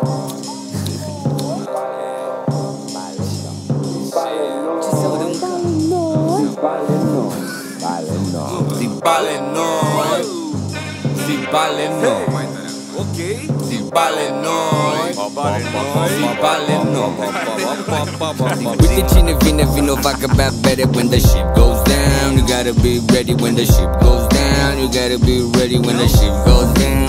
Uite cine vine, vinovat că bea bere when the ship goes down. You gotta be ready when the ship goes down. You gotta be ready when the ship goes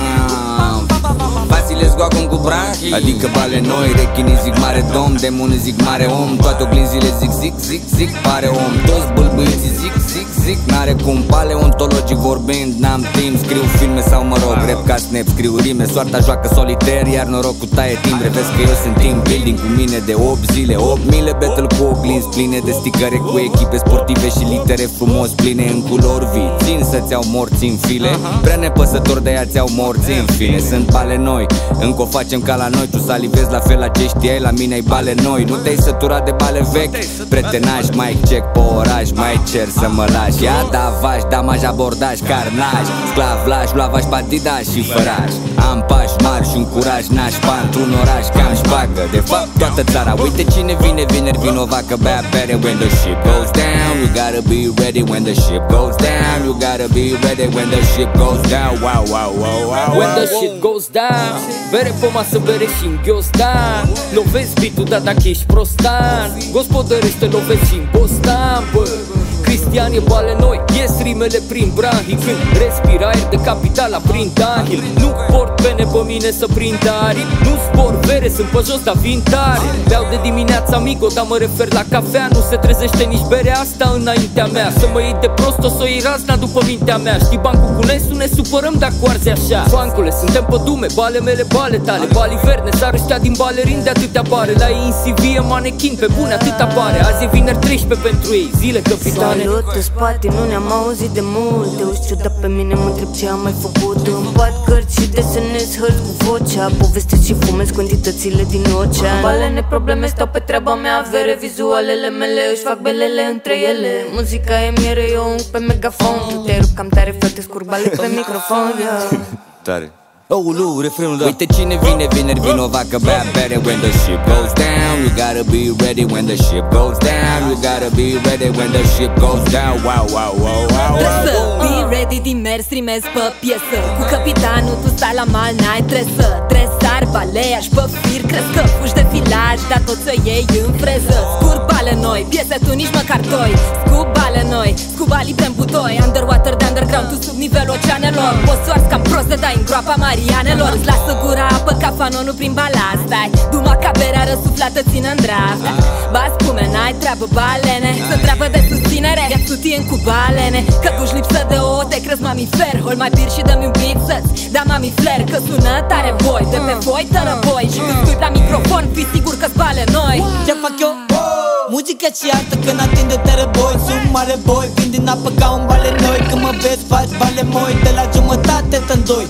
down. Vasile zgoacum cu brahi, adică bale noi. Rechinii zic mare domn, demonii zic mare om. Toate oglinzile zic zic, zic, zic, pare om. Toți bâlbâiții zic, zic, zic, n-are cum. Paleontologic vorbind, n-am timp. Scriu filme sau mă rog, rap ca snap, scriu rime. Soarta joacă solitaire, iar norocul taie timbre. Vezi că eu sunt team building cu mine de 8 zile 8 mile battle cu oglinzi pline de sticăre, cu echipe sportive și litere frumos pline în culori vii. Țin să-ți iau morți în file, prea nepăsător de ea ți-au morți în fine. Sunt bale noi, încă o facem ca la noi. Tu salivezi la fel la ce știai, la mine ai bale noi. Nu te-ai săturat de bale vechi? Pretenaj, mic check pe oraș, mai cer să mă lași. Ia da vaș, damaj, abordaj, carnaj, sclav, laș, luavaș, bandidaj și făraș. Am pași mari și un curaj nașpa într-un oraș cam șpagă. De fapt toată țara, uite cine vine vineri vinovat că bea bere when the ship goes down. You gotta be ready when the ship goes down. You gotta be ready when the ship goes down. Wow, wow, wow, wow. When the shit goes down. Bere pe masă, bere și în ghiostan. Lovezi beat-ul, da dacă ești prostan. Gospodărește, lovezi și în Bostan, bă. Cristian e bale noi, ies rimele prin brahi. Când respir aer de capitala prin dahil. Nu port pene pe mine să prind aripi. Nu spor bere, sunt pe jos, dar vin tare. Beau de dimineața amigo, dar mă refer la cafea. Nu se trezește nici berea asta înaintea mea. Să mă iei de prost, o să o iei razna după mintea mea. Știi bancul cu nesul, ne supărăm dacă arzi așa. Fancule, suntem pe dume, bale mele, bale tale. Bali verne, sar ăștia din balerin de atâtea bare. La ei în CV e manechin, pe bune atât apare. Azi e vineri 13 pentru ei, zile capitane. Salut în spate, nu ne-am auzit de mult. Te uiți ciudat pe mine, mă întreb ce am mai făcut. Împart cărți și desenez hărți cu vocea. Povestesc și fumez quantitățile din ocean. Balene probleme, stau pe treaba mea. Avere vizualele mele, își fac belele între ele. Muzica e miere, eu ung pe megafon. Tu te rup cam tare, frate, scurbale pe microfon, yeah. Tare. Oh, refrenul, da. Uite cine vine vineri vinovat că bea bere when the ship goes down. You gotta be ready when the ship goes down. You gotta be ready when the ship goes down. Wow, wow, wow, wow, wow. Be ready din mers, rimez pe piesă. Cu capitanul tu stai la mal, n-ai tresă. Dresar, baleiaș, pe fir, crezi că fugi de filaj, dar tot să iei în freză. Scurbale noi, piese tu nici măcar doi. Scubale noi, scuba libre în butoi. Underwater de underground, tu sub nivelul oceanelor. Poți soarți cam prost de dai în groapa Marianelor. Îți lasă gura apă ca fanonul prin balast. Ai duma ca berea răsuflată, țină în draft. Ba spume, n-ai treabă, balene. Să treabă de susținere, ia sutien cu balene. Că duci lipsă de ouă, te crezi mamifer. Hol mai bir și dă-mi un beat să-ți da mami flair. Că sună tare boi, de pe voi tărăboi. Și când spui la microfon, fii sigur că-ți bale noi. Ce fac eu? Muzică și artă când atinde tărăboi. Sunt mare boi, vin din apă ca un bale noi. Când mă vezi, faci bale moi. De la jumătate în doi.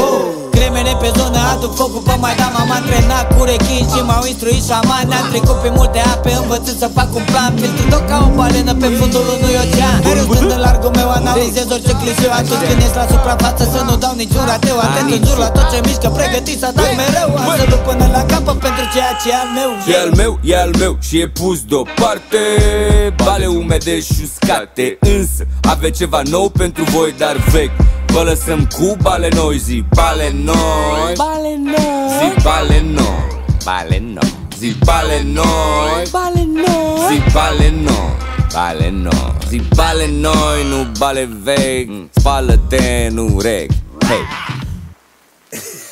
Cremene pe zonă, aduc focul pe Maidan. M-am antrenat cu rechin și m-au instruit șaman. Ne-am trecut pe multe ape, învățând să fac un plan. Filtru tot ca o balenă pe fundul unui ocean. Mereu stând în largul meu, analizez orice clișeu. Atunci când ești la suprafață să nu dau niciun rateu. Atent în jur la tot ce mișcă, pregătit să atac mereu. Am să lupt până la capăt pentru ceea ce e al meu. E al meu, e al meu și e pus deoparte. Bale umede și uscate. Însă ave ceva nou pentru voi, dar vechi. Vă lăsăm cu bale noi, zi bale noi. Bale noi. Zi bale noi. Bale noi. Zi bale noi. Bale noi. Zi bale noi. Bale noi. Zi bale noi, nu bale vechi. Spală-te, nu reg. Hey.